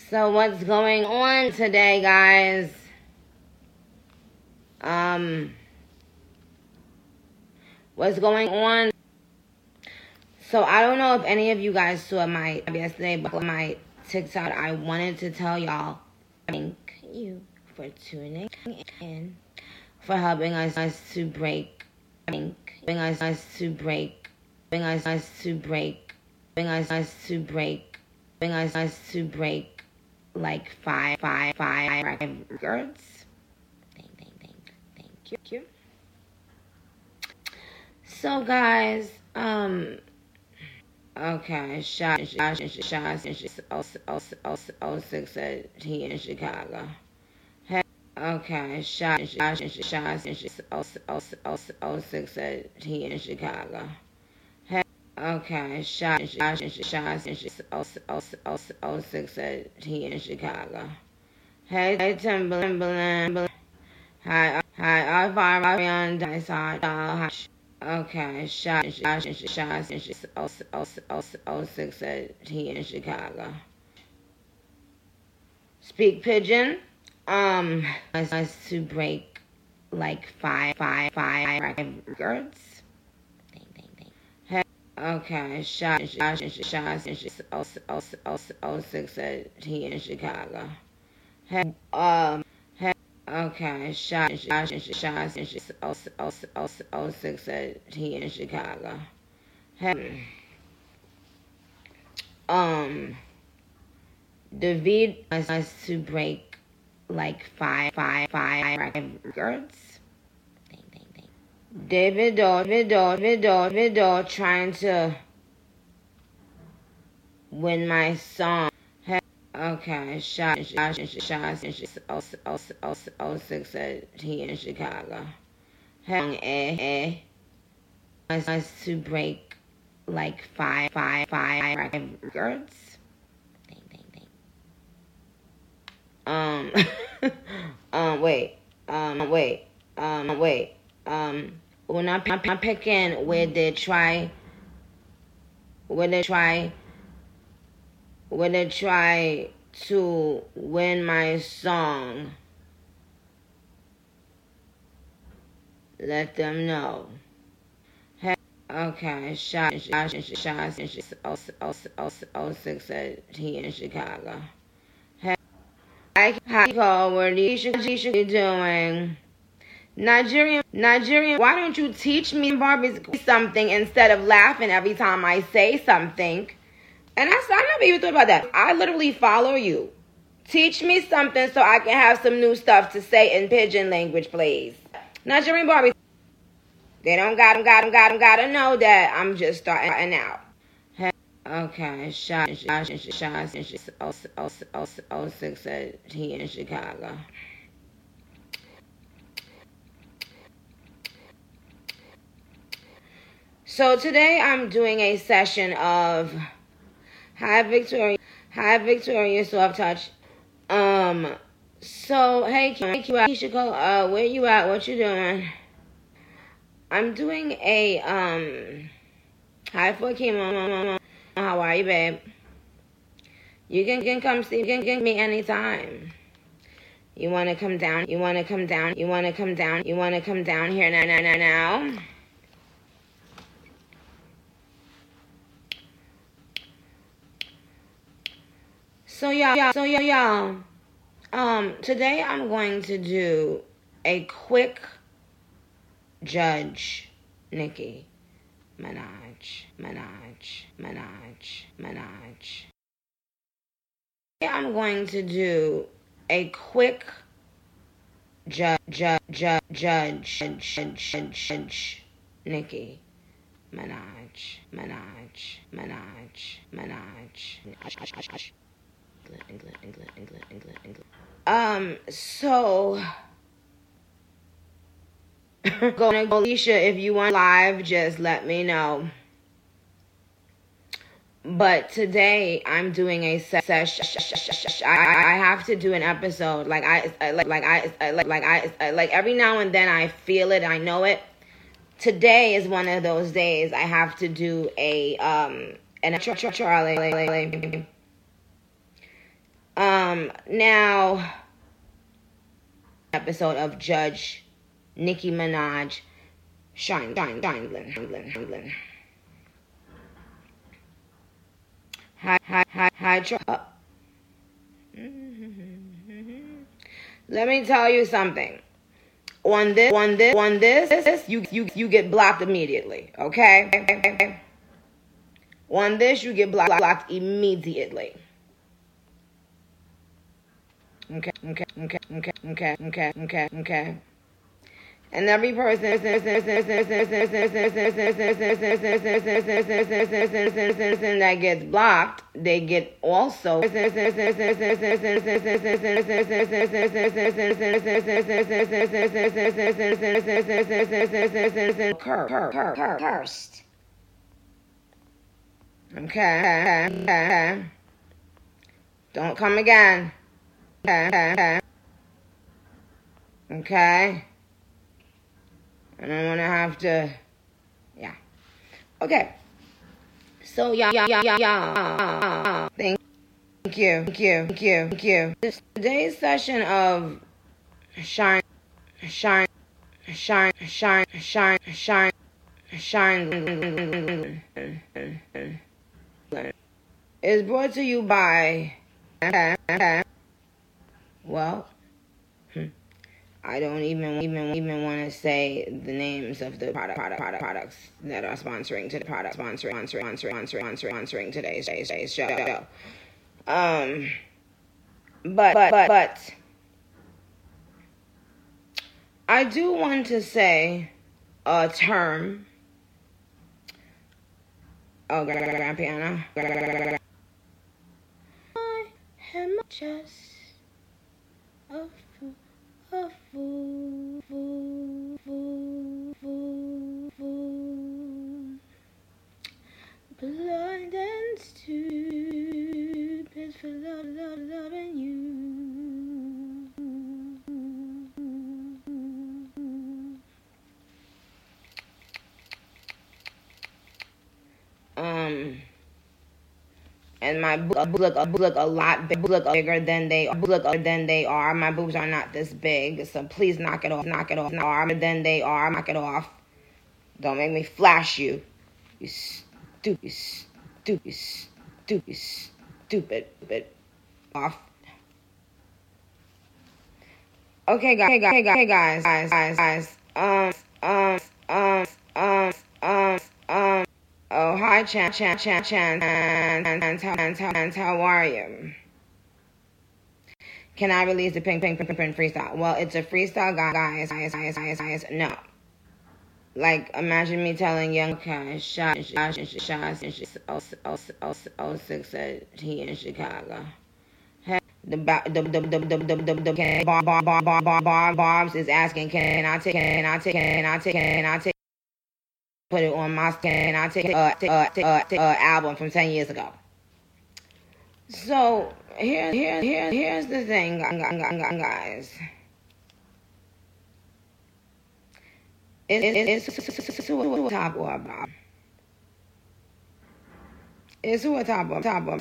So what's going on today, guys? What's going on? So I don't know if any of you guys saw my yesterday, but my TikTok. I wanted to tell y'all, thank you for tuning in, for helping us to break, helping us to break, helping us to break, helping us to break, helping us to break like five records. Thank you. So guys, okay, Shots 06 said he in Chicago. Okay, Shots 06 said he in Chicago. Okay, Shots 06 said he in Chicago. Hey, Timberland. Hi, Ariana Dysart. Okay, Shots 06 said he in Chicago. Speak Pigeon. Us to break like five records. Okay, Shots 06 said he in Chicago. Okay, Shots 06 said he in Chicago. David us to break like five records. David trying to win my song. Okay, Shots 06 said he in Chicago. Us to break like five records. Wait. When I'm picking where they try to win my song, let them know. Okay, Shots 06 said he in Chicago. Hi, Cole, what you should be doing? Nigerian, why don't you teach me, Barbie, something instead of laughing every time I say something? And I never even thought about that. I literally follow you. Teach me something so I can have some new stuff to say in pidgin language, please. Nigerian Barbie, they don't gotta know that I'm just starting out. Okay, Shots 06 said he in Chicago. So today I'm doing a session of Hi Victoria Soft Touch. So hey Keisha, where you at? What you doing? I'm doing a hi for Kimo. How are you, babe? You can come see me anytime. You wanna come down here now? So y'all, today I'm going to do a quick Judge Nicki Minaj. I'm going to do a quick Judge Nicki Minaj. So Alicia, if you want live, just let me know. But today I'm doing a session. I have to do an episode. Like every now and then I feel it. I know it. Today is one of those days. I have to do an Charlie. Now, episode of Judge Nicki Minaj Shine. Let me tell you something. On this, you get blocked immediately. Okay? On this, you get blocked immediately. Okay. And every person that gets blocked, they get also cursed. Okay. Don't come again. Okay. And I'm gonna have to, yeah. Okay. So yeah. Thank you. Today's session of Shine is brought to you by, well, I don't even want to say the names of the products that are sponsoring today's show. But I do want to say a term. Oh, grand piano. I am just a fool. Blind and stupid for loving you. And my boobs look a lot bigger than they are. My boobs are not this big, so please knock it off. Than they are, knock it off. Don't make me flash you. You stupid. Off. Okay, guys. Oh, hi, Chan, and how are you? Can I release the pink freestyle? Well, it's a freestyle, guys. No. Like, imagine me telling young Josh 06 said he in Chicago. The Barbs is asking, can I take put it on my skin? I take album from 10 years ago. So here's the thing, guys. It's who a top or a bottom. It's who a top or bottom.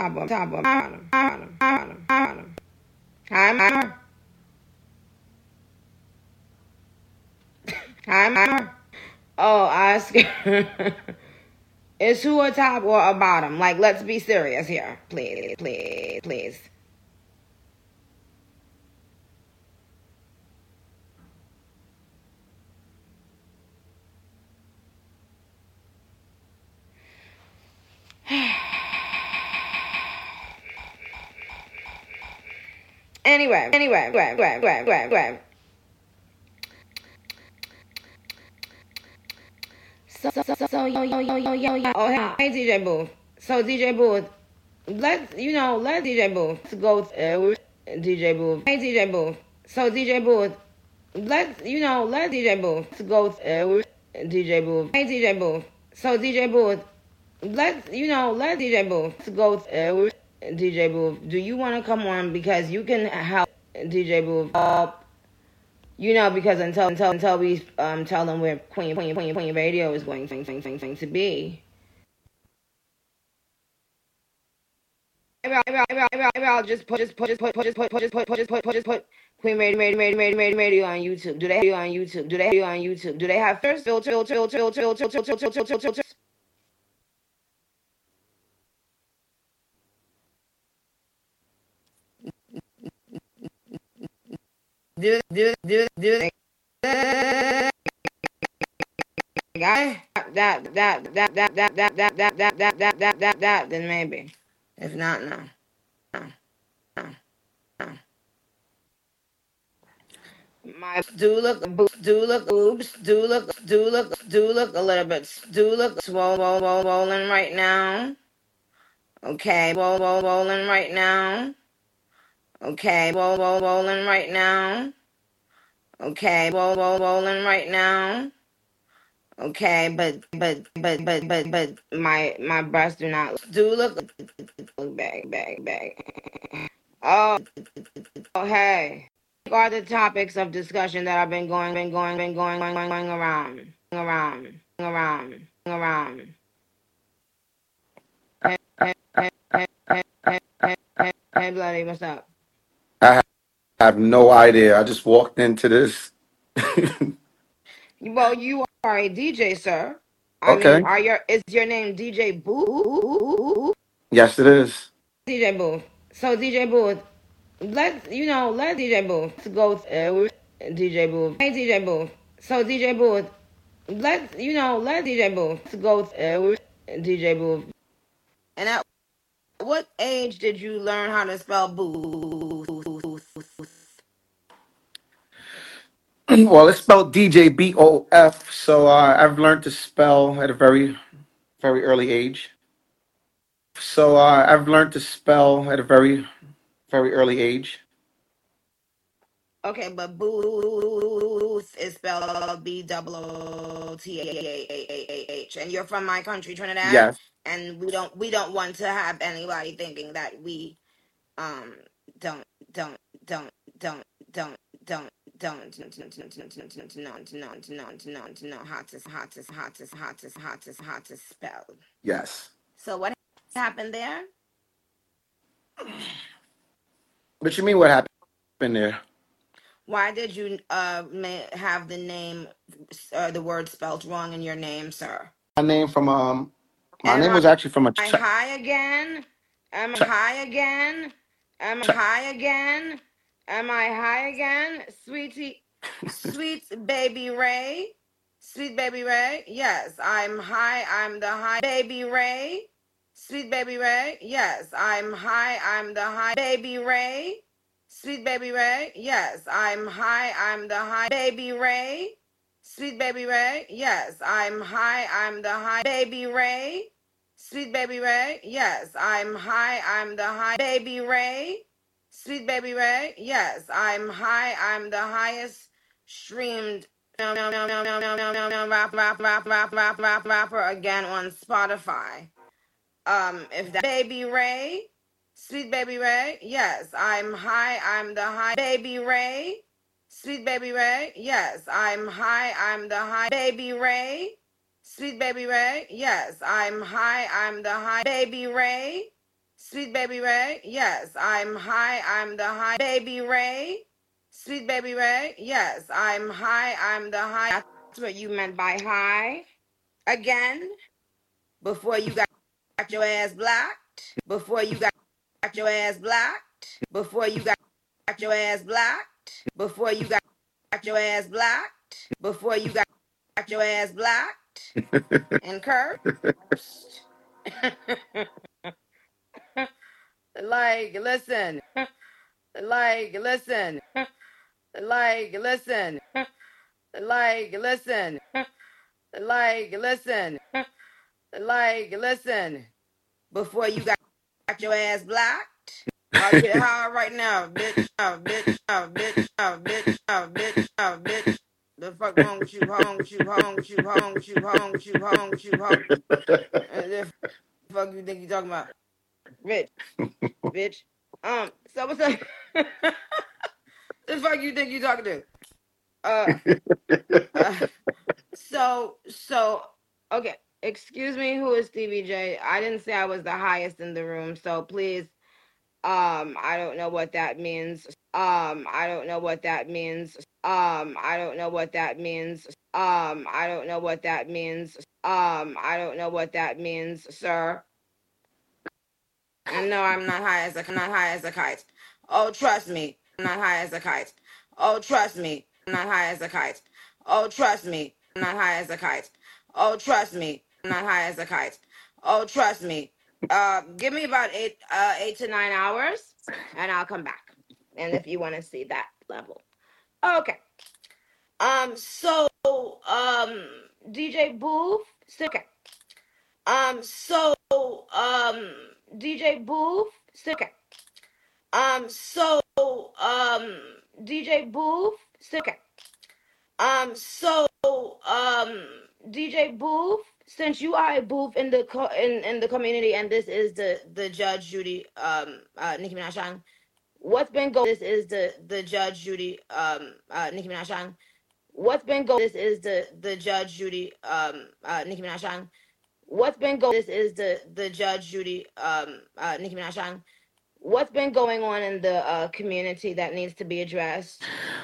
Hi, oh, Oscar. Is who a top or a bottom? Like, let's be serious here. Please. Anyway. So, oh, hey, DJ Booth. So, DJ Booth, let DJ Booth go with DJ Booth. Hey, DJ Booth. So, DJ Booth, let DJ Booth go with DJ Booth. Hey, DJ Booth. So, DJ Booth, let DJ Booth go with DJ Booth. Do you want to come on? Because you can help DJ Booth up. Because until we tell them where Queen Radio is going to be. Maybe I'll just put Queen Radio on YouTube. Do they have on YouTube? Do they have first filter? Do then maybe. If not, no. My boobs do look a little bit swollen right now. Okay, swollen right now. Okay, swollen right now. Okay, swollen right now. Okay, but my breasts do not look bag. Oh, hey. What are the topics of discussion that have been going around? Hey, Bloody, what's up? I have no idea. I just walked into this. Well, you are a DJ, sir. I mean, Okay. is your name DJ Booth? Yes, it is. DJ Booth. So DJ Booth, let DJ Booth go with DJ Booth. Hey, DJ Booth. So DJ Booth, let DJ Booth go with DJ Booth. And at what age did you learn how to spell Booth? Well, it's spelled DJBOF, so I've learned to spell at a very, very early age. So I've learned to spell at a very, very early age. Okay, but Booth is spelled Booth, and you're from my country, Trinidad, Yes. and we don't want to have anybody thinking that we um don't don't don't don't don't don't know how to spell. Yes. So what happened there? What you mean? What happened there? Why did you have the name the word spelled wrong in your name, sir? My name from my Am name was actually from a I high again? Am I high again? Am I high again? Am I high again? Sweet baby Ray. Sweet baby Ray. Yes, I'm high. I'm the high baby Ray. Sweet baby Ray. Yes, I'm high. I'm the high baby Ray. Sweet baby Ray. Yes, I'm high. I'm the high baby Ray. Sweet baby Ray. Yes, I'm high. I'm the high baby Ray. Sweet baby Ray. Yes, I'm high. I'm the high baby Ray. Sweet baby Ray. Yes, I'm high. I'm the highest streamed rapper again on Spotify. If that baby Ray, sweet baby Ray, yes, I'm high. I'm the high baby Ray, sweet baby Ray, yes, I'm high. I'm the high baby Ray, sweet baby Ray, yes, I'm high. I'm the high baby Ray, sweet baby Ray, yes, I'm high. I'm the high baby Ray, sweet baby Ray, yes, I'm high. I'm the high. That's what you meant by high. Again, before you got your ass blacked, before you got your ass blacked, before you got your ass blacked, before you got your ass blacked, before you got your ass blacked and cursed. Like, listen, like, listen, like, listen, like, listen, like, listen, like, listen, before you got your ass blacked. I'll get high right now, bitch. Bitch. The fuck wrong with you? The fuck you think you talking about? Rich, bitch. So what's up? The fuck you think you talking to? Uh, uh so okay. Excuse me, who is Stevie J? I didn't say I was the highest in the room, so please I don't know what that means. I don't know what that means. I don't know what that means. I don't know what that means. I don't know what that means, sir. And no, I'm not high as a kite. Oh, trust me, I'm not high as a kite. Oh, trust me, I'm not high as a kite. Oh, trust me, I'm not high as a kite. Oh, trust me, I'm not high as a kite. Oh, trust me. Give me about 8 to 9 hours, and I'll come back. And if you want to see that level, okay. DJ Booth. Okay. DJ Booth. Okay. DJ Booth. Okay. DJ Booth. Since you are a booth in the in the community, and this is the Judge Judy Nicki Minaj. What's been going? This is the Judge Judy Nicki Minaj. What's been going? This is the Judge Judy Nicki Minaj. What's been going? This is the Judge Judy Nicki Minaj. What's been going on in the community that needs to be addressed?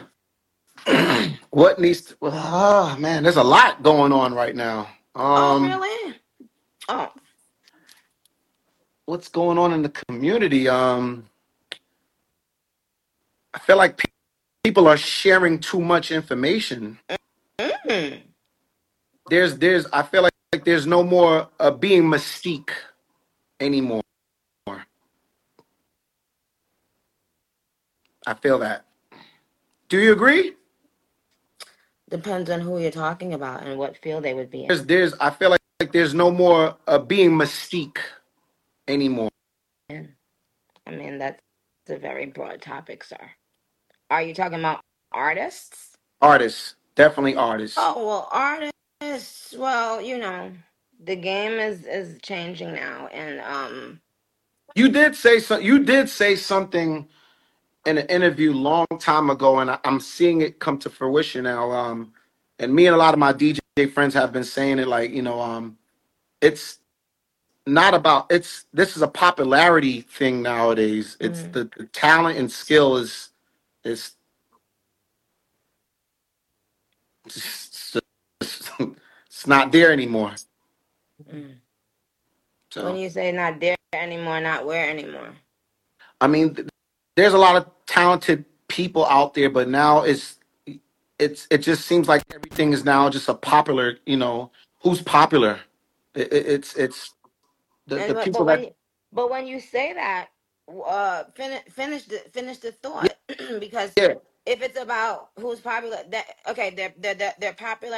What needs to, oh man, there's a lot going on right now. Oh, really? Oh, What's going on in the community? I feel like people are sharing too much information. mm. I feel like there's no more being mystique anymore. I feel that. Do you agree? Depends on who you're talking about and what field they would be in. I feel like there's no more being mystique anymore. I mean, that's a very broad topic, sir. Are you talking about artists? Artists, definitely artists. Oh, well, artists, well, you know, the game is changing now, and You did say something in an interview long time ago, and I'm seeing it come to fruition now. And me and a lot of my DJ friends have been saying it, like, it's not about this is a popularity thing nowadays. It's the talent and skill is it's, it's not there anymore. So when you say not there anymore, not where anymore? I mean, there's a lot of talented people out there, but now it just seems like everything is now just a popular, who's popular. It's the And people that but when you say that, finish the thought because yeah. if it's about who's popular, that okay, they're popular